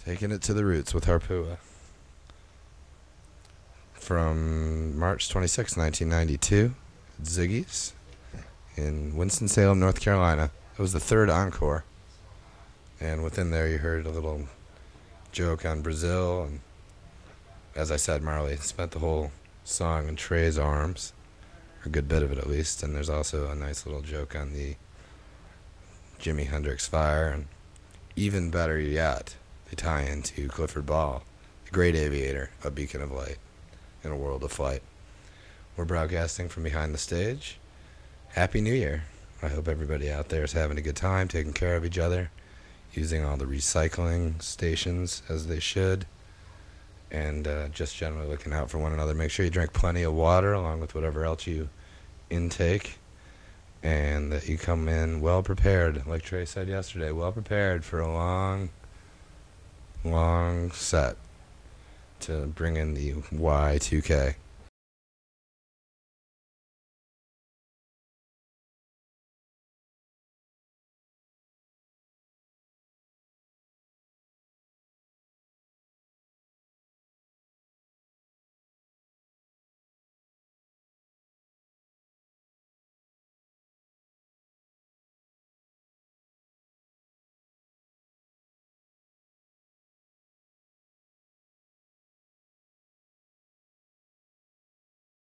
Taking it to the roots with Harpua. From March 26, 1992, Ziggy's in Winston-Salem, North Carolina. It was the third encore. And within there you heard a little joke on Brazil. And as I said, Marley spent the whole song in Trey's arms. A good bit of it at least. And there's also a nice little joke on the Jimi Hendrix Fire. And even better yet, they tie into Clifford Ball, the great aviator, a beacon of light in a world of flight. We're broadcasting from behind the stage. Happy New Year. I hope everybody out there is having a good time, taking care of each other, using all the recycling stations as they should, and just generally looking out for one another. Make sure you drink plenty of water along with whatever else you intake, and that you come in well prepared, like Trey said yesterday, well prepared for a long set to bring in the Y2K.